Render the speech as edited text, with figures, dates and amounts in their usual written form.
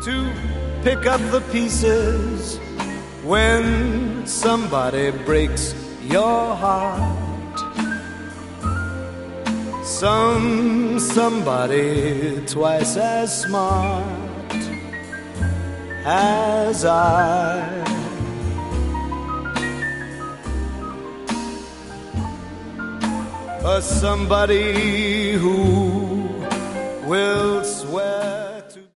to pick up the pieces when somebody breaks your heart. Somebody twice as smart as I. Somebody who will swear